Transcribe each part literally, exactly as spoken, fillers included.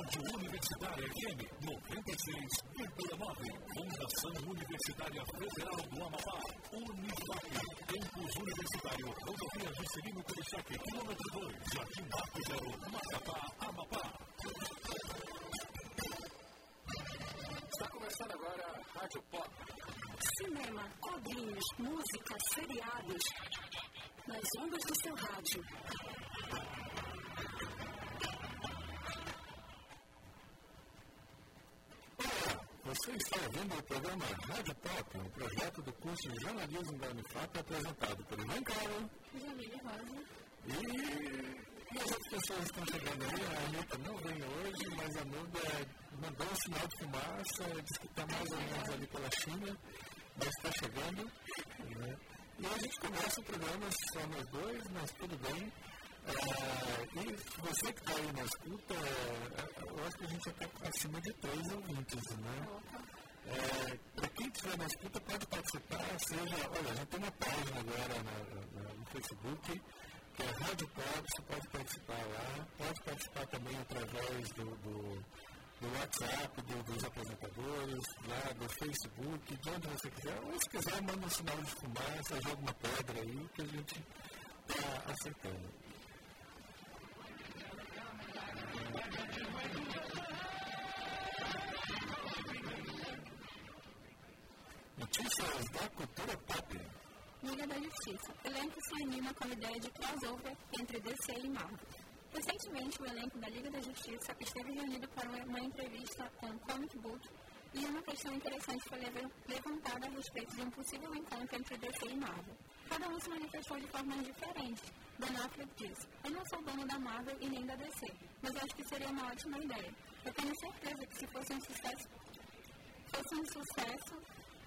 Rádio Universitária F M noventa e seis vírgula nove. Fundação Universitária Federal do Amapá. Univac. Campus Universitário. Rodovia Juscelino Kubitschek, quilômetro dois. Jardim Marco Zero, Macapá, Amapá. Está começando agora a Rádio Pop. Cinema, quadrinhos, música, seriados. Nas ondas do seu rádio. Você está ouvindo o programa Rádio Pop, um projeto do curso de jornalismo da Unifap apresentado por Ivan Caro Jamile Rosa e, e as outras pessoas estão chegando aí. A Anitta não veio hoje, mas a Nuda mandou um sinal de fumaça, disse que está mais ou menos ali pela China, mas está chegando, né? E a gente começa o programa só nós dois, mas tudo bem. Uh, e você que está aí na escuta, uh, eu acho que a gente já está acima de três ouvintes, né? Uh, Para quem estiver na escuta pode participar, seja, olha, a gente tem uma página agora na, na, no Facebook, que é Rádio Pop, você pode participar lá, pode participar também através do, do, do WhatsApp, do, dos apresentadores, lá do Facebook, de onde você quiser, ou se quiser manda um sinal de fumaça, joga uma pedra aí, que a gente está aceitando. Notícias da cultura pop. Liga da Justiça. O elenco se anima com a ideia de crossover entre D C e Marvel. Recentemente, o elenco da Liga da Justiça esteve reunido para uma entrevista com o Comic Book e uma questão interessante foi levantada a respeito de um possível encontro entre D C e Marvel. Cada um se manifestou de formas diferentes. Ben Affleck disse: eu não sou dono da Marvel e nem da D C, mas eu acho que seria uma ótima ideia. Eu tenho certeza que se fosse um sucesso, fosse um sucesso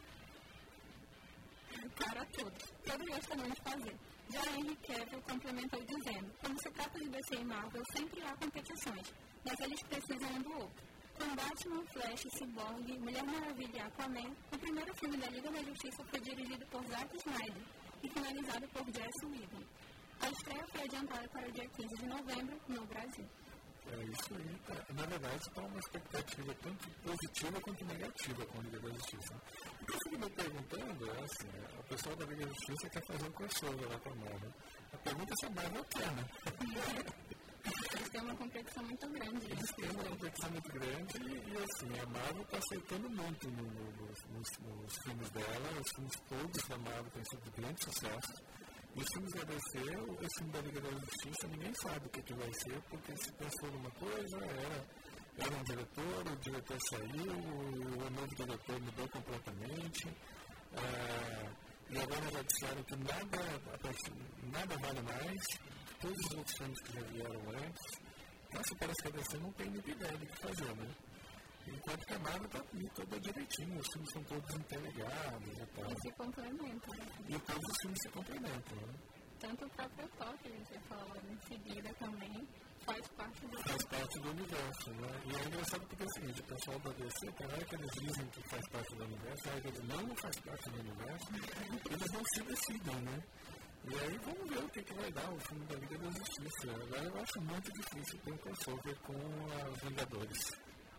para todos. Todos gostaríamos de fazer. Já Henry Cavill complementou dizendo: quando se trata de D C e Marvel, sempre há competições, mas eles precisam um do outro. Com Batman, Flash, Cyborg, Mulher Maravilha e Aquaman, o primeiro filme da Liga da Justiça foi dirigido por Zack Snyder e finalizado por Joss Whedon. A estreia foi adiantada para o dia quinze de novembro, no Brasil. É isso aí. Tá. Na verdade, está uma expectativa tanto positiva quanto negativa com a Liga da Justiça. O que eu fico me perguntando é assim, o pessoal da Liga da Justiça quer fazer um crossover lá com a Marvel. A pergunta é se a Marvel quer, né? Eles têm uma competição muito grande. Eles têm uma competição muito grande e, e assim, a Marvel está aceitando muito no, no, nos, nos filmes dela. Os filmes todos da Marvel têm sido de grande sucesso. E os filmes da D C, o filme da Liga da Justiça, ninguém sabe o que, que vai ser, porque se pensou numa coisa, era, era um diretor, o diretor saiu, o, o novo diretor mudou completamente, ah, e agora já disseram que nada, nada vale mais, todos os outros filmes que já vieram antes. Nossa, parece que a D C não tem muita ideia do que fazer, né? Enquanto que a Marvel está toda direitinho, os filmes são todos interligados e tal. E se complementam. E todos os filmes se complementam, né? Tanto o próprio Thor, que a gente vai falar em seguida também, faz parte do... Faz parte do universo, né? E é engraçado porque é o seguinte, o pessoal da D C, tem hora que eles dizem que faz parte do universo, a hora que eles não, não faz parte do universo, eles não se decidem, né? E aí vamos ver o que, que vai dar o filme da Liga da Justiça. Agora eu acho muito difícil ter um crossover com os Vingadores.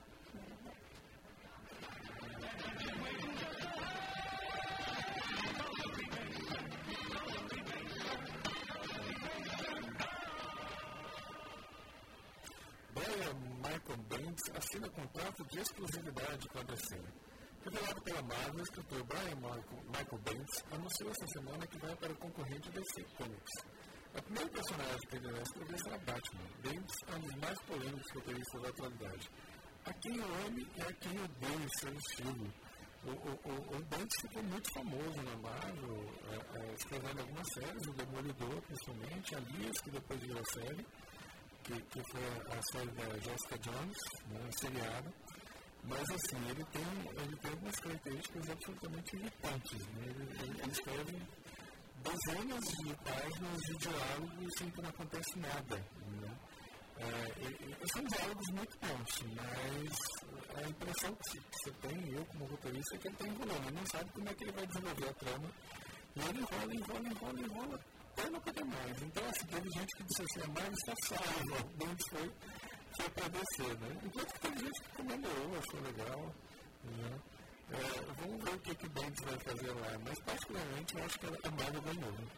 Brian Michael Bendis assina contrato de exclusividade com a D C. Revelado pela Marvel, o escritor Brian Michael Bendis anunciou essa semana que vai para o concorrente D C Comics. A primeira personagem que ele vai escrever será Batman. Bendis é um dos mais polêmicos roteiristas da atualidade. A quem eu ame e a quem eu odeio seu estilo. O, o, o, o Bendis ficou muito famoso na Marvel, é, é, escrevendo algumas séries, o Demolidor principalmente, a Alias, que depois virou série, que, que foi a, a série da Jessica Jones, né, seriada. Mas assim, ele tem, ele tem algumas características absolutamente irritantes. Né? Ele, ele, ele escreve dezenas de páginas de diálogos sem que não acontece nada. Né? É, são diálogos muito bons, mas a impressão que você tem, eu como roteirista, é que ele está enrolando. Ele não sabe como é que ele vai desenvolver a trama. E ele enrola, enrola, enrola, enrola, até não poder mais. Então, assim, teve gente que disse assim, a Marvel está salva. O Bendis foi foi para descer, né? Enquanto que tem gente que comemorou, achou legal, né? É, vamos ver o que o Bendis vai fazer lá, mas particularmente eu acho que a Marvel ganhou. Né?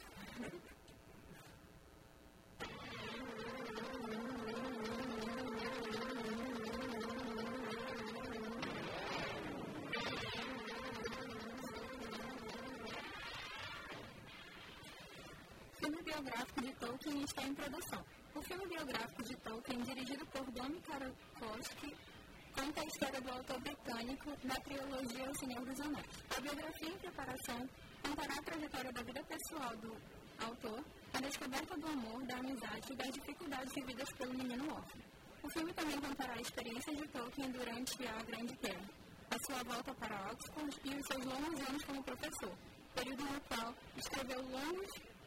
O filme biográfico de Tolkien está em produção. O filme biográfico de Tolkien, dirigido por Domi Tarkovsky, conta a história do autor britânico na trilogia O Senhor dos Anéis. A biografia em preparação contará a trajetória da vida pessoal do autor, a descoberta do amor, da amizade e das dificuldades vividas pelo menino órfão. O filme também contará a experiência de Tolkien durante a Grande Guerra, a sua volta para Oxford e os seus longos anos como professor, período no qual escreveu longos...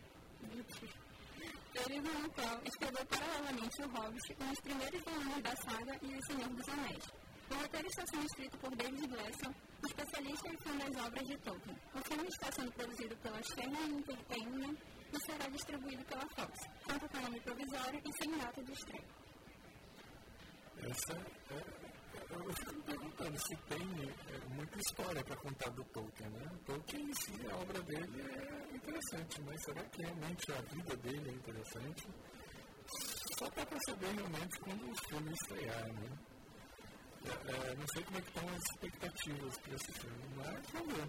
período no qual escreveu paralelamente o Hobbit, um dos primeiros volumes da saga e O Senhor dos Anéis. O roteiro está sendo escrito por David Gleason, especialista em fã das obras de Tolkien. O filme está sendo produzido pela Sherman Entertainment e será distribuído pela Fox. Conta com nome provisório e sem data de estreia. Essa é... Eu fico me perguntando se tem é, muita história para contar do Tolkien, né? Tolkien em si, a obra dele é interessante, mas será que realmente a vida dele é interessante? Só para perceber realmente quando o filme estrear, né? É, é, não sei como é que estão as expectativas para esse filme, mas vamos ver.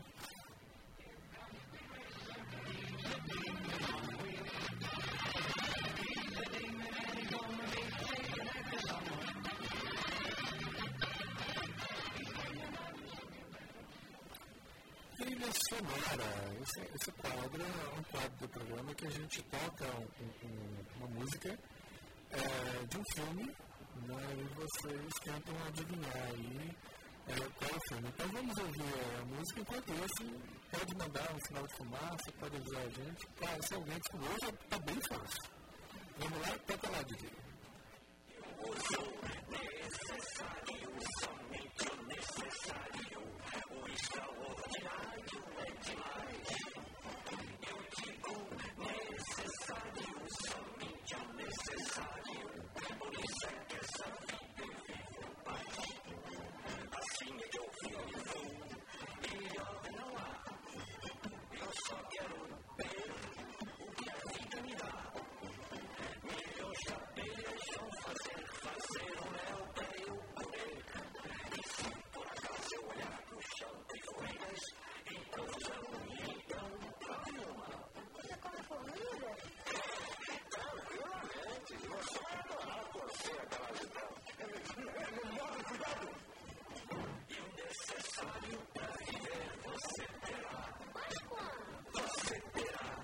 Trilha sonora. Esse, esse quadro é um quadro do programa que a gente toca um, um, uma música é, de um filme, né, e vocês tentam adivinhar aí é, qual é o filme. Então vamos ouvir a música. Enquanto isso, pode mandar um sinal de fumaça, pode avisar a gente. Claro, se alguém descobriu, hoje está bem fácil. Vamos lá, toca lá, Didi. Eu sou necessário, somente o necessário. O extraordinário é demais. Eu digo necessário, somente o necessário. Por isso é que essa vida eu vivo paz. Assim é que eu vivo, melhor não há. Eu só quero ver o que a vida me dá. Melhor já deixam fazer, fazer o meu para eu poder. E se por acaso eu olhar pro chão de folhas, em confusão, então problema. Você come comida? Tranquilamente, eu só adorar você aquela agitão. Não morre, cuidado! E o necessário para viver você terá. Mas quando? Você terá.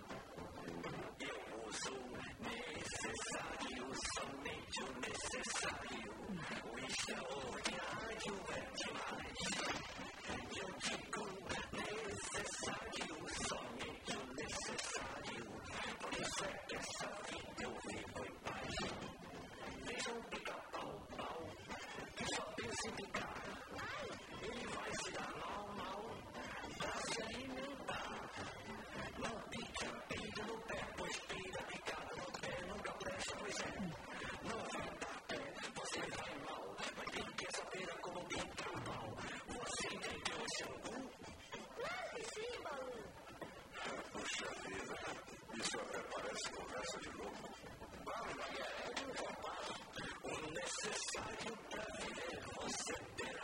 Eu uso necessário, somente o necessário. O extraordinário é demais. Eu digo necessário, somente o necessário. Por isso é que essa vida eu vivo em paz. Veja um pica-pau, pau, que só pensa em picar. Ele vai se dar mal, mal, pra se alimentar. Não pique a peida no pé, pois peida picada no pé nunca presta, pois é. Não vai dar pé, você vai mal, mas tem que saber como picar o pau. Você entendeu esse angu? Claro que sim, Baú. Puxa vida, isso até parece conversa de louco. Vamos, Maria, é um capaz. O necessário para viver você terá.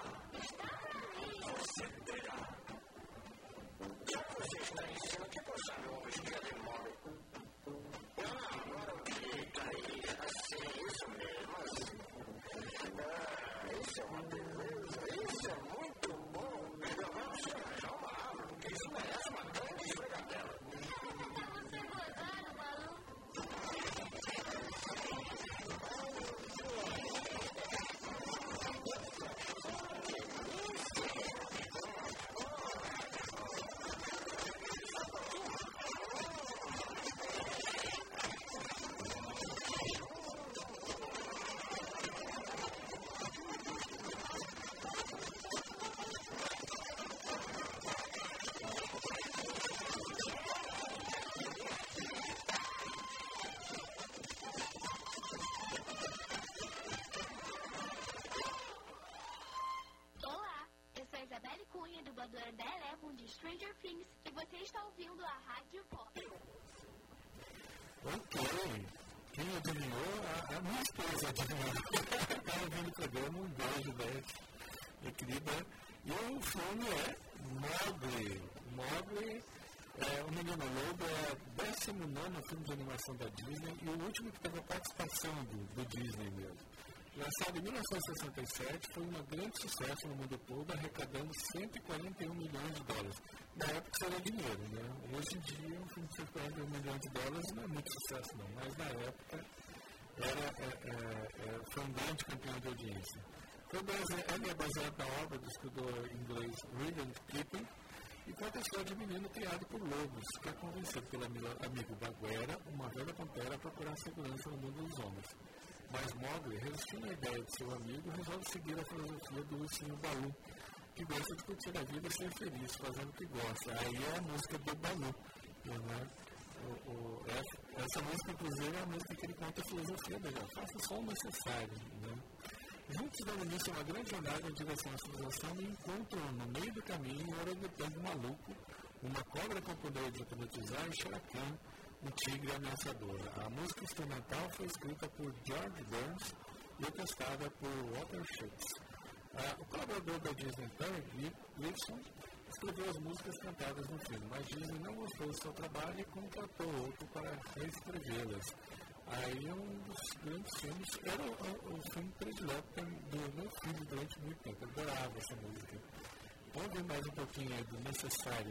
quem adivinhou, a, a minha esposa adivinhou. Ela viu no programa, um beijo, Beth, minha querida. E o filme é Mowgli. Mowgli, é, o Menino Lobo, é o décimo nono filme de animação da Disney e o último que teve a participação do, do Disney mesmo. Lançado em mil novecentos e sessenta e sete, foi um grande sucesso no mundo todo, arrecadando cento e quarenta e um milhões de dólares. Na época isso era dinheiro, né? Hoje em dia, um filme de cento e quarenta e um milhões de dólares não é muito sucesso não, mas na época era, é, é, é, foi um grande campeão de audiência. Ele é baseado na obra do escritor inglês William Kipling e conta a história de um menino criado por lobos, que é convencido pelo amigo Bagheera, uma velha pantera, a procurar segurança no mundo dos homens. Mas Mowgli, resistindo à ideia de seu amigo, resolve seguir a filosofia do ursinho Baloo, que gosta de curtir a vida e ser feliz, fazendo o que gosta. Aí é a música do Baloo. Né? O, o, essa, essa música, inclusive, é a música que ele conta a filosofia dele. Faça só o necessário. Né? Juntos dão início a uma grande jornada em direção à civilização e encontram no meio do caminho um orangotango maluco, uma cobra com poder de hipnotizar e Shere Khan, um tigre ameaçador. A música instrumental foi escrita por George Burns e orquestrada por Walter Schultz. Ah, o colaborador da Disney, Terry Gibson, escreveu as músicas cantadas no filme, mas Disney não gostou do seu trabalho e contratou outro para reescrevê-las. Aí um dos grandes filmes era o, o, o filme predileto do meu filho durante muito tempo. Eu adorava essa música. Vamos ver mais um pouquinho aí do Necessário.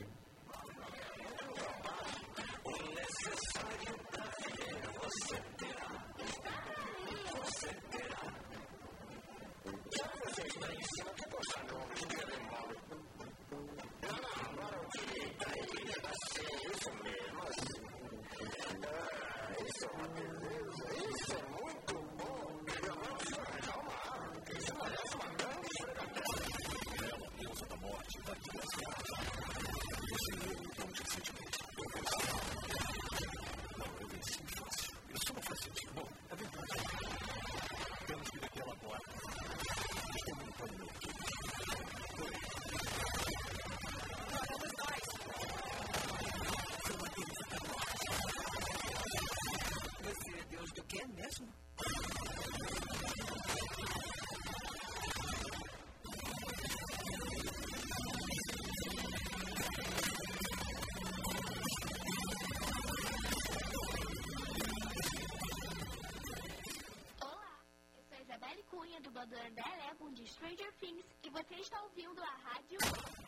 O necessário da vida você terá. Você terá. Já que você está em cima, que poxa não, que telemóvel. Não, não, agora o direito aí vai ser isso mesmo, assim. Ah, isso é uma beleza, isso é muito bom. Eu não sou calma, isso parece uma grande esfregadela. É uma deusa da morte, vai te lascar. Esse livro não te sente bem. Não, eu venci fácil. Isso não faz sentido. Bom, é verdade. Temos que ir daquela porta. Estou muito louco. Vamos nós! Você é Deus do que mesmo? Dubladora da Eleven de Stranger Things e você está ouvindo a rádio.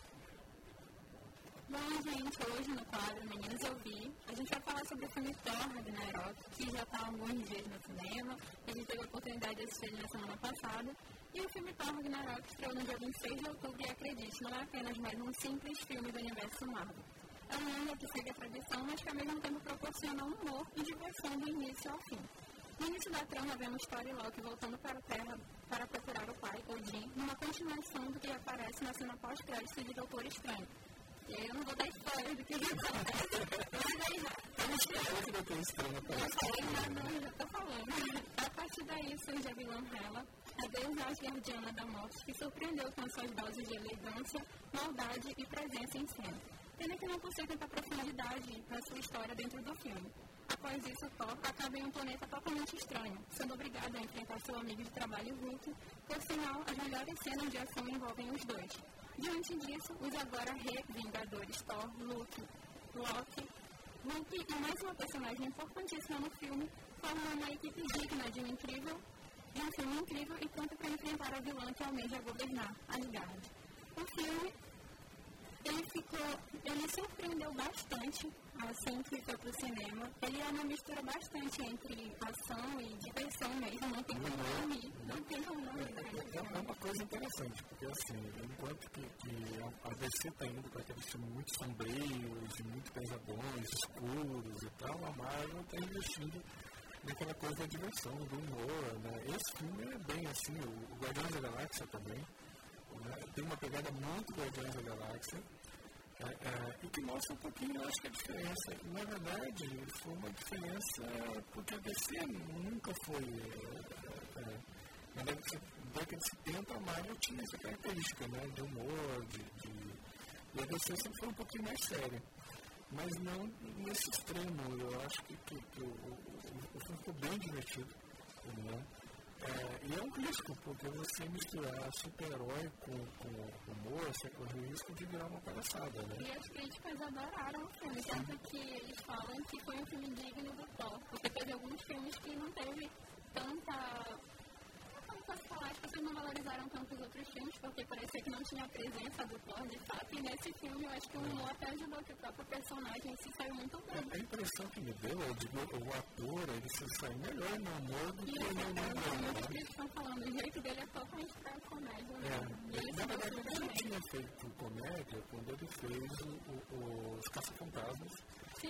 Bom, gente, hoje no quadro Meninos Ouvi, a gente vai falar sobre o filme Thor Ragnarok, que já está há alguns dias no cinema. A gente teve a oportunidade de assistir ele na semana passada. E o filme Thor Ragnarok estreou no dia vinte e seis de outubro e, acredite, não é apenas mais um simples filme do universo Marvel. É um longa que segue a tradição, mas que ao mesmo tempo proporciona humor e diversão do início ao fim. No início da trama, vemos Thor e Loki voltando para a Terra para procurar o pai, Odin, numa continuação do que aparece na cena pós-crédito de Doutor Estranho. E eu não vou dar spoiler do que acontece, mas aí já. Eu não tenho Estranho Eu já estou falando. A partir daí surge a vilã Hela, a deusa asgardiana da morte, que surpreendeu com suas doses de elegância, maldade e presença em cena. Pena que não possui tanta profundidade na sua história dentro do filme. Após isso, Thor acaba em um planeta totalmente estranho, sendo obrigado a enfrentar seu amigo de trabalho Hulk. Por sinal, as melhores cenas de ação envolvem os dois. Diante disso, os agora re-vingadores Thor, Luke, Loki, Hulk e mais uma personagem importantíssima no filme formam uma equipe digna de um incrível, de um filme incrível e pronto para enfrentar a vilã que almeja governar Asgard. O filme Ele ficou, ele surpreendeu bastante assim que foi pro cinema. Ele é uma mistura bastante entre ação e diversão mesmo, não tem como dormir, não tem como dormir. É uma coisa interessante, porque assim, enquanto que, que a D C está indo para aqueles filmes muito sombrios, muito pesadões, escuros e tal, a Marvel está investindo naquela coisa da diversão, do humor, né? Esse filme é bem assim, o Guardiões da Galáxia também, né? Tem uma pegada muito Guardiões da Galáxia. É, é, e que mostra um pouquinho, eu acho que a diferença, na verdade, foi uma diferença porque a D C nunca foi, é, é, na década de setenta a Marvel tinha essa característica, né, de humor, de, de, e a D C sempre foi um pouquinho mais séria, mas não nesse extremo. Eu acho que, que, que o, o, O filme ficou bem divertido, né? É, e é um risco, porque você misturar super-herói com, com humor, você corre o risco de virar uma palhaçada, né? E as críticas adoraram o filme, tanto que eles falam que foi um filme digno do Thor, porque teve alguns filmes que não teve tanta... Como posso falar? As pessoas não valorizaram tanto os outros filmes, porque parecia que não tinha a presença do Thor, de fato, e nesse filme eu acho que o humor até ajudou que o próprio personagem se saiu muito bem. A impressão que me deu é de que o ator, ele se sai melhor no humor do que no humor. Muitos críticos estão falando, o jeito dele é totalmente pra comédia. É. Ele Na verdade, ele já tinha feito comédia quando ele fez o, o, os Caça-Fantasmas. Sim,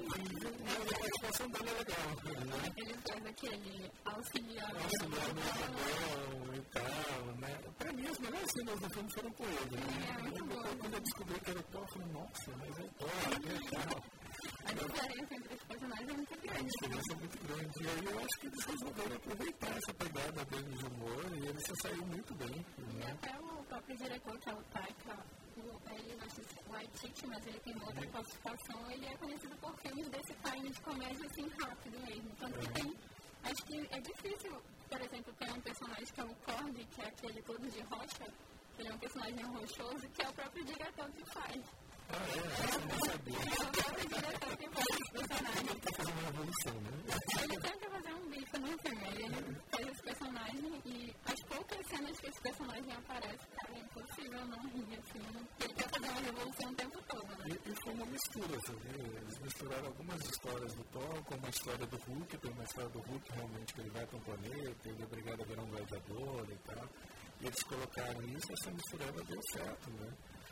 mas a participação dele é legal, né? Ele faz aquele auxiliar. Auxiliar no avião e tal, né? Pra mim, as melhores cenas do filme foram com ele, né? É, muito bom. Quando eu descobri que era o Thor, eu falei, nossa, mas é o Thor, é tal. A diferença entre os personagens é muito grande. A diferença é muito grande. E aí eu acho que eles resolveram aproveitar essa pegada dele de humor e ele se saiu muito bem. E até o próprio diretor, que é o Taika, ele não sei se é Waititi, mas ele tem outra classificação, ele é conhecido por filmes desse time de comédia assim rápido mesmo. Tanto que tem, acho que é difícil, por exemplo, ter um personagem que é o Korg, que é aquele todo de rocha, que ele é um personagem rochoso, que é o próprio diretor que faz. Ah, é? Eu não sabia. É o próprio diretor que faz esse personagem. Ele tá fazendo uma evolução, né? Ele tenta fazer um bico no filme, ele faz esse personagem e as poucas cenas que esse personagem aparece, cara, é impossível não rir, assim. Ele quer fazer uma revolução o tempo todo, né? E, e foi uma mistura, sabe? Eles misturaram algumas histórias do Thor com uma história do Hulk, tem uma história do Hulk realmente que ele vai para um planeta, ele é obrigado a virar um gladiador e tal. E eles colocaram isso, essa misturada deu certo, né?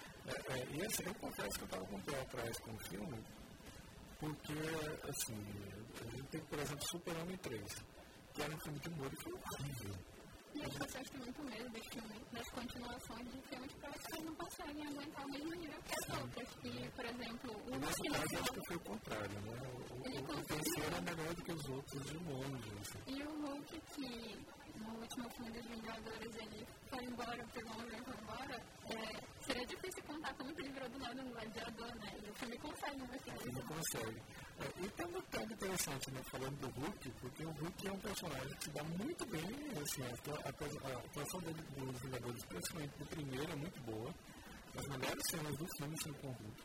É, é, e assim, eu confesso que eu estava com o pé atrás com o filme, porque, assim, a gente tem, por exemplo, Super-Homem três, que era um filme de humor e foi horrível. E as pessoas têm muito medo dos filmes, das continuações de filmes, porque elas não conseguem aguentar o mesmo nível que as outras. E, por exemplo, o Hulk... No caso, acho que foi o contrário, né? O, o, o terceiro é melhor do que os outros de longe. Assim. E o Hulk, que no último filme dos Vingadores ele foi embora, pegou um avião e foi embora, é, seria difícil contar como ele virou do nada um gladiador, né? E o filme consegue mostrar isso. Ele consegue. É, e tem um detalhe interessante, né? Falando do Hulk, porque o Hulk é um personagem que se dá muito bem, assim, a, a, a atuação dele dos Vingadores, principalmente do primeiro, é muito boa. As melhores cenas do filme são com o Hulk.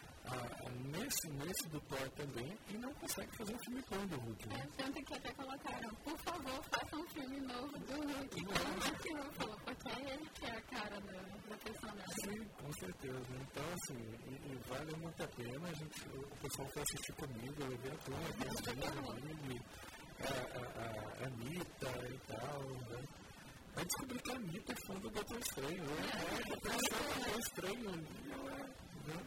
Ah, nesse, nesse do Thor também, e não consegue fazer um filme bom do Hulk, né? É, tanto que até colocaram, por favor, faça um filme novo do Hulk, como o Mark Ruffalo, porque é ele que é a cara do, do personagem. Sim, com certeza. Então, assim, e, e vale muito a pena, a gente, o pessoal foi assistir comigo, eu vi a turma, eu vi a, a, a Anitta e tal, né? Aí descobri que a Anitta é fã do Doutor Estranho, né? É, é, Doutor Estranho, né?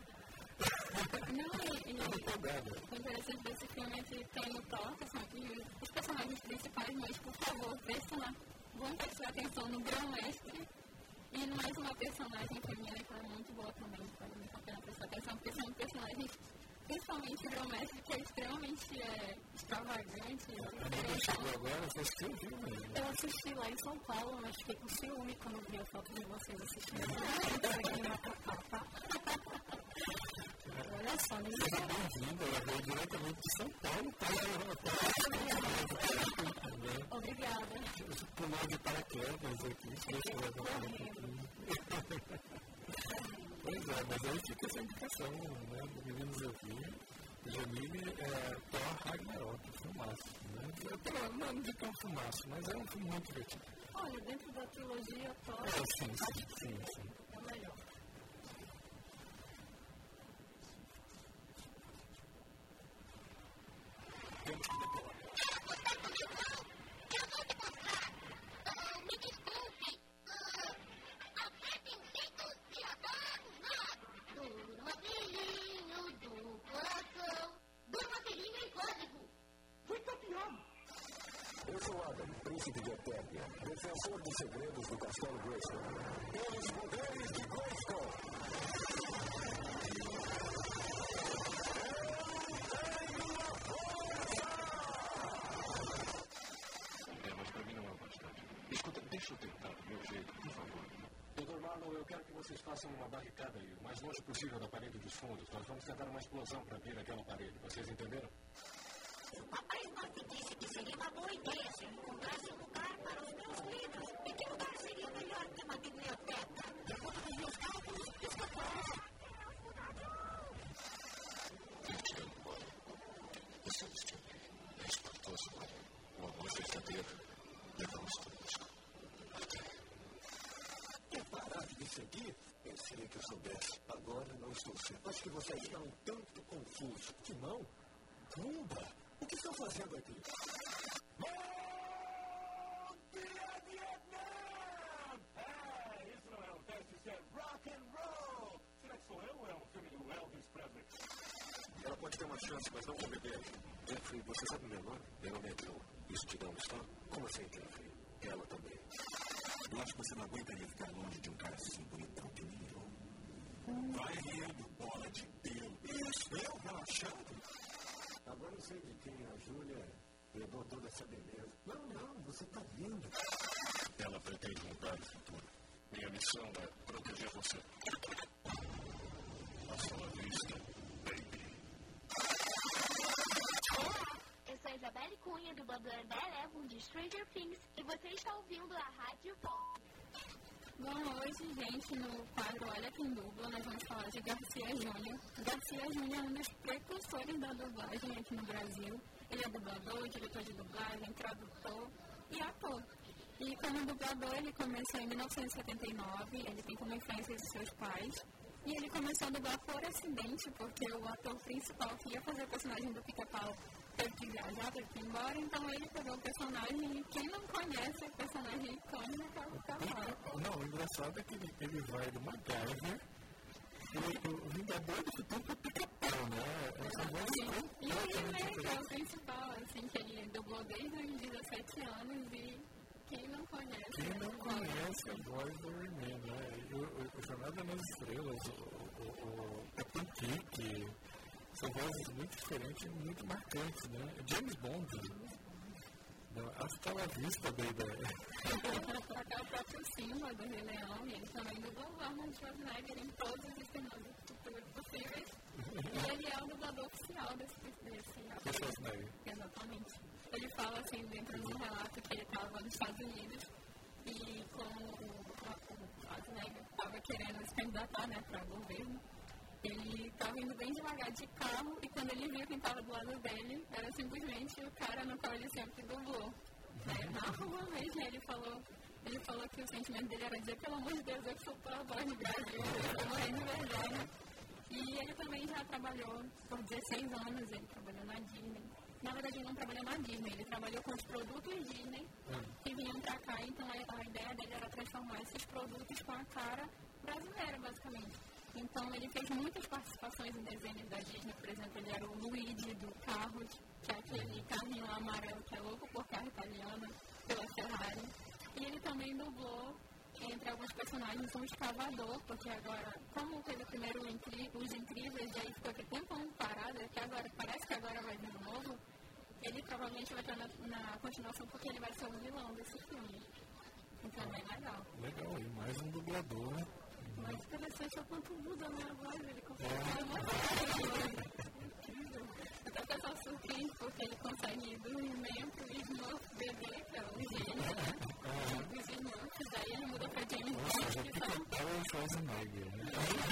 Não, e, e o interessante desse filme é que tem o Thor, que são os personagens principais, mas, por favor, prestem lá, vamos prestar atenção no Grão-Mestre e mais uma personagem feminina que é muito boa também, vale muito a pena prestar atenção, porque são personagens, principalmente o Grão-Mestre, que é extremamente é, extravagante. Chegou agora, você assistiu o filme? Eu assisti lá em São Paulo, mas fiquei com ciúme quando vi a foto de vocês assistindo. Olha só, né? Seja bem-vinda, ela veio diretamente de São Paulo, tá? Obrigada. Pulou de paraquedas aqui, pois é, mas aí fica essa indicação, né? Do Meninos Eu Vi, Jamile, é, Thor Ragnarok, filmaço, né? Não, não digo que é um filmaço, mas é um filme muito divertido. Olha, dentro da trilogia, Thor é, sim, sim, sim, sim. é o melhor. Eu sou Adam, príncipe de Eternia, defensor dos segredos do Castelo Grayskull. Pelos poderes de Grayskull! É, mas pra mim não é o bastante. Escuta, deixa eu tentar do meu jeito, por favor. doutor Marlon, eu quero que vocês façam uma barricada aí, o mais longe possível da parede dos fundos. Nós vamos tentar uma explosão para abrir aquela parede. Vocês entenderam? O papai Smurf disse que seria uma boa ideia se eu encontrasse um lugar para os meus livros. E que lugar seria melhor que uma biblioteca? De acordo com os meus cálculos, escapou. Esse é o destino. É espantoso, mano. O amor verdadeiro. Levamos todos. Até. Quer parar de me seguir? Pensei que eu soubesse. Agora não estou certo. Acho que você está um tanto confuso. Timão? Pumba? O que estão fazendo aqui? Bom dia, Vietnã! É, isso não é um teste, isso é rock and roll! Será que sou eu ou é um filme do Elvis Presley? Ela pode ter uma chance, mas não vou beber. Jeffrey, você sabe meu nome? Meu nome é Joe. Isso te dá um estado? Como assim, Jeffrey? Ela também. Eu acho que você não aguentaria ficar longe de um cara assim bonitão que nem eu. Vai rindo, bola de pelo. Isso, eu relaxando. Agora eu sei de quem a Júlia levou toda essa beleza. Não, não, você tá lindo. Ela pretende mudar o futuro. Minha missão é proteger você. A sua vista, baby. Olá, eu sou Isabelle Cunha, dubladora da Eleven de Stranger Things, e você está ouvindo a Rádio Pop. Bom, hoje, gente, no quadro Olha Quem Dubla, nós vamos falar de Garcia Júnior. Garcia Júnior é um dos precursores da dublagem aqui no Brasil. Ele é dublador, diretor de dublagem, tradutor e ator. E como dublador, ele começou em mil novecentos e setenta e nove, ele tem como influência de seus pais. E ele começou a dublar por acidente, porque o ator principal que ia fazer o personagem do Pica-Pau teve que viajar, teve que ir embora, então ele pegou o personagem, e quem não conhece o personagem icônico é o Pica-Pau. Não, o engraçado é que ele, ele vai do MacGyver, e o Vingador do Futuro pro Pica-Pau, né? Sim, e o He-Man é o principal, assim, que ele dublou desde os dezessete anos, e quem não conhece... Quem não conhece a voz do He-Man, né? O, o, o Jornada nas Estrelas, o, o, o Capitão Kirk, são vozes muito diferentes e muito marcantes, né? James Bond, né? Acho que ela vista bem da... Até o próprio Simba do Rei Leão, e ele também dublou o Arnold Schwarzenegger em todos os cenários possíveis. E ele é o dublador oficial desse... desse Schwarzenegger. Exatamente. Ele fala assim, dentro de um relato, que ele estava nos Estados Unidos e como o Schwarzenegger estava querendo se candidatar, né, para o governo, ele estava indo bem devagar de carro, e quando ele viu quem estava do lado dele, era simplesmente o cara no qual ele sempre dublou. Né? Na rua mesmo, ele falou, ele falou que o sentimento dele era dizer, pelo amor de Deus, eu sou a voz no Brasil, eu estou morrendo de vergonha. E ele também já trabalhou por dezesseis anos, ele trabalhou na Disney. Na verdade, ele não trabalhou na Disney, ele trabalhou com os produtos Disney que vinham pra cá, então a, a ideia dele era transformar esses produtos com a cara brasileira, basicamente. Então, ele fez muitas participações em desenhos da Disney, por exemplo, ele era o Luigi do Carros, que é aquele carrinho amarelo que é louco por carro italiano, pela Ferrari. E ele também dublou, entre alguns personagens, um escavador, porque agora, como fez o primeiro Os Incríveis, e aí ficou aquele tempão parado, que agora, parece que agora vai vir de novo, ele provavelmente vai estar na, na continuação, porque ele vai ser o vilão desse filme. Então é bem legal. Legal, e mais um dublador, né? Mais interessante é o quanto muda a minha voz, ele consegue fazer uma voz. Incrível. Até o pessoal surpreende, porque ele consegue ir do He-Man pro Smurf bebê, que é o gênio. Dos Smurfs, aí ele muda pra James Bond, que são... É o Schwarzenegger, né?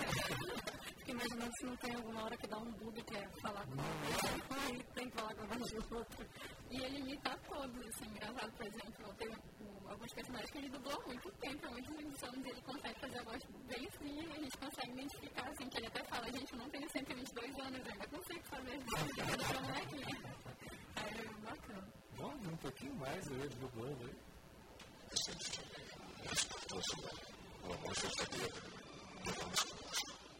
Fico imaginando se não tem alguma hora que dá um bug que é falar com um, aí tem que falar com a voz do outro. E ele imita todos, assim, engraçado, por exemplo, tem um, alguns personagens que ele dublou há muito tempo, há muitos anos, ele consegue fazer a voz bem fina, e a gente consegue identificar, assim, que ele até fala, gente, eu não tenho cento e vinte e dois anos, eu ainda consigo fazer isso, eu não é aqui. Aí é bacana. Vamos ver um pouquinho mais ele dublando aí. Esse é o destino. É espantoso, mano. O amor verdadeiro. Levamos todos.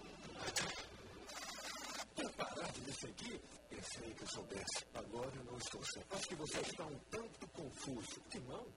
Quer parar de me seguir? Pensei que eu soubesse. Agora eu não estou certo. Acho que você está um tanto confuso. Timão?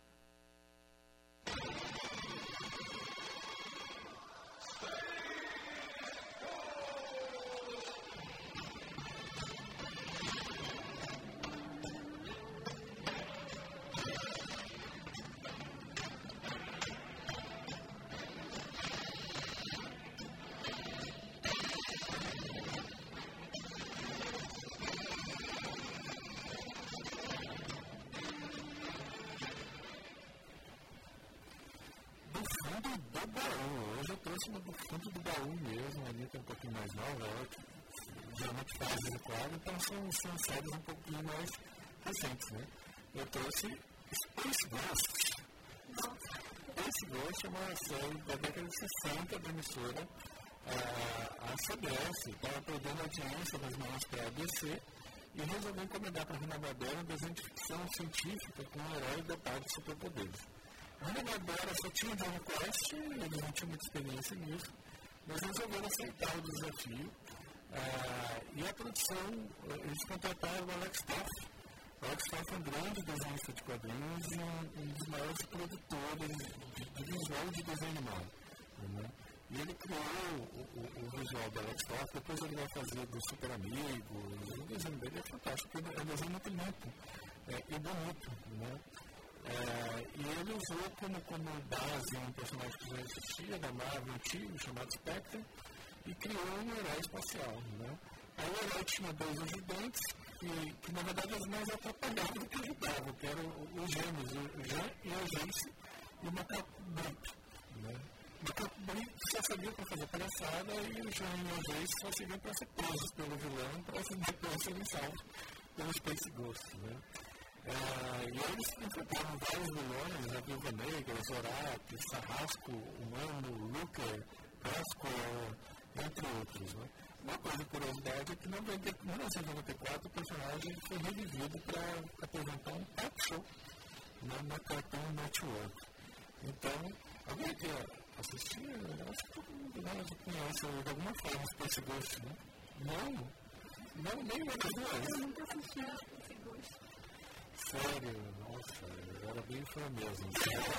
do baú. Hoje eu trouxe uma do fundo do baú mesmo, a Anitta é um pouquinho mais nova, ela que geralmente faz de quadro, então são, são séries um pouquinho mais recentes, né? Eu trouxe Space Ghost. Space Ghost é uma série da década de sessenta da emissora. A, a C B S estava perdendo audiência das manhãs para a A B C e resolveu encomendar para a Hanna-Barbera uma desenho de ficção científica com um herói dotado de superpoderes. A Hanna-Barbera só tinha Johnny Quest, eles não tinham muita experiência nisso, mas resolveram aceitar o desafio. Ah, e a produção, eles contrataram o Alex Toth. O Alex Toth é um grande desenhista de quadrinhos e um, um dos maiores produtores de, de visual de desenho animado. Né? E ele criou o, o, o visual do Alex Toth, depois ele vai fazer do Super Amigos, o desenho dele é fantástico, é um desenho muito limpo é, e bonito. Né? É, e ele usou como, como base um personagem que já existia da Marvel antigo, chamado Spectre, e criou um herói espacial. Né? Aí o herói tinha dois ajudantes, que, que na verdade eles mais atrapalhavam do que ajudavam, que eram os gêmeos, o Jean e a Jace, e o Macaco Branco. Né? O Macaco Branco só sabia para fazer palhaçada, e o Jean e a Jace só serviam para ser presos pelo vilão, para depois serem salvos pelo Space Ghost. Né? Ah, e eles enfrentaram vários vilões, a Viúva Negra, Zorak, Sarrasco, Humano, Luca, Casco, entre outros. Né? Uma coisa curiosidade é que em mil novecentos e noventa e quatro o personagem foi revivido para apresentar um talk show na, na Cartoon Network. Então, alguém quer assistir? Eu acho que todo mundo né, já conhece de alguma forma o Space Ghost, né? Não, não, nem uma das duas. Eu nunca assisti o Space Ghost. Sério, nossa, eu era bem fã mesmo.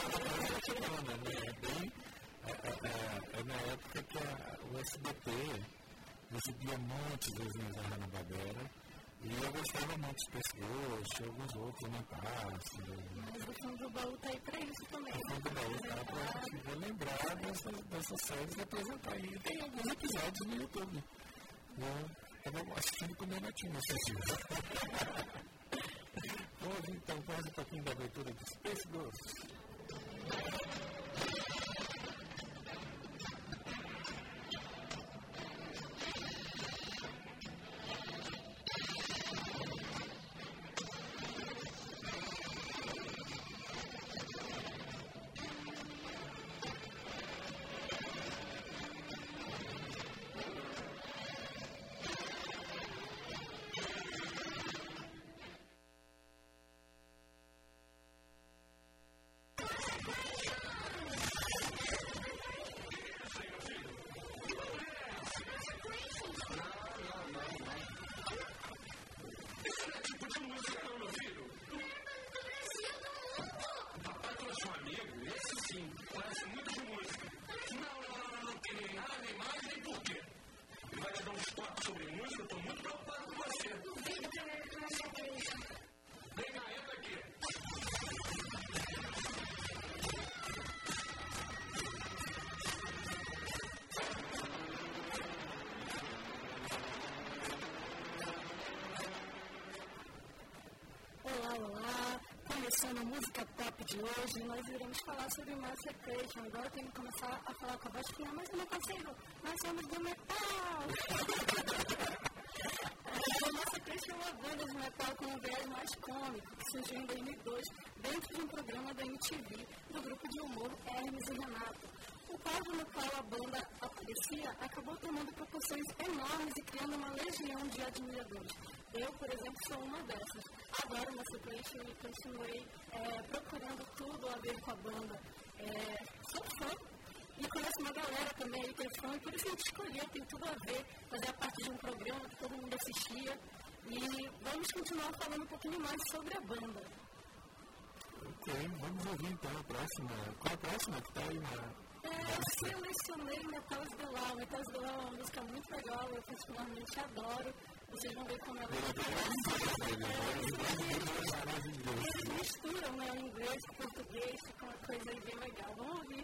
É bem. É, é, é na época que a, o S B T recebia muitos desenhos da Hanna-Barbera e eu gostava muito de Space Ghost e alguns outros, não passa. Mas o fundo do baú tá aí pra isso também. O fundo do baú tá pra gente lembrar dessas, dessas séries e apresentar. E tem alguns episódios no YouTube. Eu estava assistindo com o meu netinho esses dias. Vamos então mais um pouquinho da abertura de Space Ghost. Começando a música pop de hoje, nós iremos falar sobre Massacration. Agora eu tenho que começar a falar com a voz fina, mas eu não consigo. Nós somos do metal! A Massacration é uma banda de metal com um viés mais cômico, que surgiu em dois mil e dois, dentro de um programa da M T V, do grupo de humor Hermes e Renato. O quadro no qual a banda aparecia acabou tomando proporções enormes e criando uma legião de admiradores. Eu, por exemplo, sou uma dessas. Agora, na sequência, eu continuei é, procurando tudo a ver com a banda. É, sou fã e conheço uma galera também aí que é fã, e por isso a gente escolheu, tem tudo a ver, fazer parte de um programa que todo mundo assistia. E vamos continuar falando um pouquinho mais sobre a banda. Ok, vamos ouvir então a próxima. Qual a próxima que está aí na... É, eu selecionei Metal the Law. Metal the Law é uma música muito legal, eu particularmente adoro. Vocês vão ver como ela é. Eles misturam né, o inglês com o português, fica uma coisa aí bem legal. Vamos ouvir.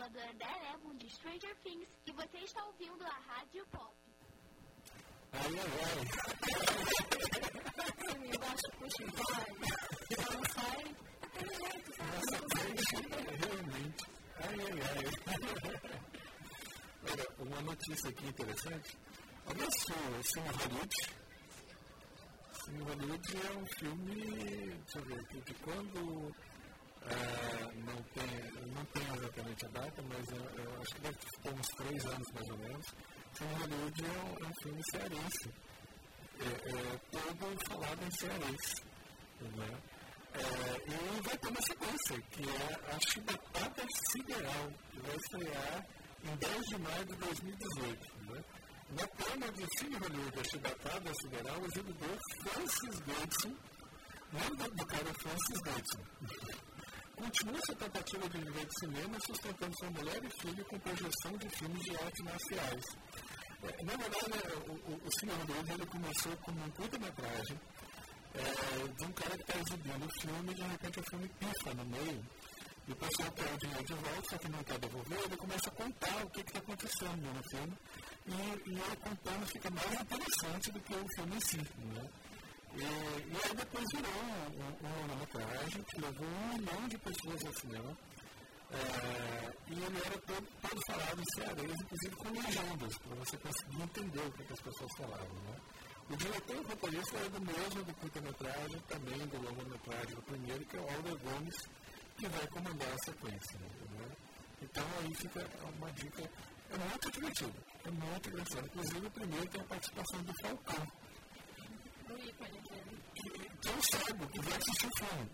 dublador da Eleven de Stranger Things e você está ouvindo a Rádio Pop. Ai, ai, ai. Eu acho que puxa, vai. Não sai. Nossa, realmente. Ai, ai, ai. Olha, uma notícia aqui interessante. Olha só, o Cine Hollywood. Cine Hollywood é um filme, deixa eu ver aqui, que quando é, não, tem, não tem exatamente a data, mas eu, eu acho que deve ter uns três anos mais ou menos. Cine Hollywood é um, é um filme cearense. É, é todo falado em cearense. Né? É, e vai ter uma sequência, que é a Chibatada Sideral, que vai estrear em dez de maio de dois mil e dezoito. Né? Na trama de Cine Hollywood, a Chibatada Sideral, o exibidor Francis Gateson, nome do cara é Francis Gateson, continua sua tentativa de viver de cinema, sustentando sua mulher e filho com projeção de filmes de artes marciais. É, na verdade, o, o, o Cine Hollywood ele começou como um curta-metragem é, de um cara que está exibindo o filme e de repente o filme pifa no meio. E o pessoal quer o dinheiro de volta, só que não quer devolver, ele começa a contar o que está acontecendo no filme. E, e ele contando fica mais interessante do que o filme em si. Né? E, e aí depois virou um, um, uma metragem que levou um milhão de pessoas ao cinema. É, e ele era todo, todo falado em cearense, inclusive com legendas, para você conseguir entender o que, que as pessoas falavam. Né? O diretor e o roteirista é do mesmo do curta-metragem, também do longa-metragem do primeiro, que é o Alder Gomes, que vai comandar a sequência. Né? Então aí fica uma dica, é muito divertido, é muito engraçado. Inclusive o primeiro tem a participação do Falcão. Do ícone dele. Que é um cego, que vai assistir o filme.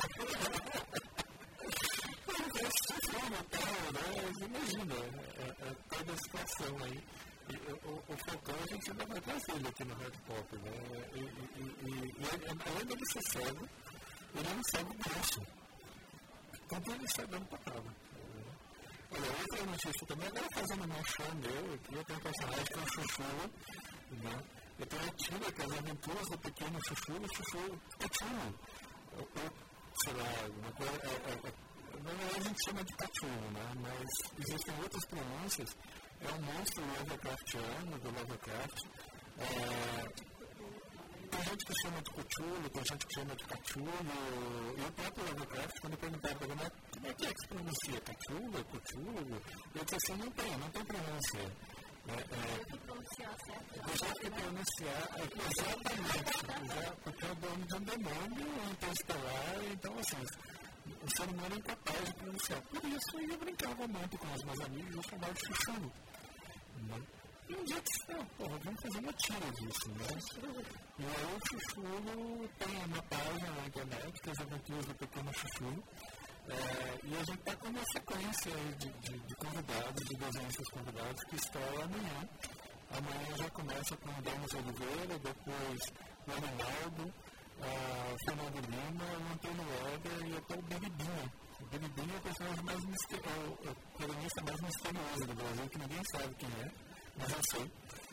Ele vai assistir o filme e tal, né? Imagina é, é, toda a situação aí. E, o, o Falcão a gente ainda vai trazer ele aqui no Red Pop, né? E, e, e, e além dele ser cego, ele é um cego grosso. Então ele sai dando patada. Olha, outra notícia também, agora fazendo um show meu aqui, eu tenho um personagem que é o Chuchu, né? Eu tenho a Tina, que é as aventuras do pequeno Chuchu, o Chuchu Catulo. Sei lá, uma coisa, é, é, é, na verdade a gente chama de Catulo, né? Mas existem outras pronúncias. É um monstro Lovecraftiano, do Lovecraft. É, tem gente que chama de Cthulhu, tem gente que chama de Cthulhu, e o próprio Lovecraft, quando perguntava para ele, como é que é que se pronuncia? Cthulhu, Cthulhu? Eu disse assim, não tem, não tem pronúncia. É, é, que pronunciar certo. Eu já que pronunciar, exatamente, porque é o nome de um demônio interestelar, então assim, o ser humano é incapaz de pronunciar. Por isso eu brincava muito com os meus amigos, eu chamava de Chuchu. Né? E um dia eu disse, ah, porra, vamos fazer uma tira disso, né? E aí o Chuchu tem uma página na internet, que é as aventuras do pequeno Chuchu, é, e a gente está com uma sequência aí de, de, de convidados, de desenhos convidados, que estreia amanhã. Amanhã já começa com o Denis Oliveira, depois o Arnaldo, o Fernando Lima, o Antônio Weber e até o Biribinha. O Biribinha é o personagem mais misterioso, o cronista mais misterioso do Brasil, que ninguém sabe quem é, mas eu sei.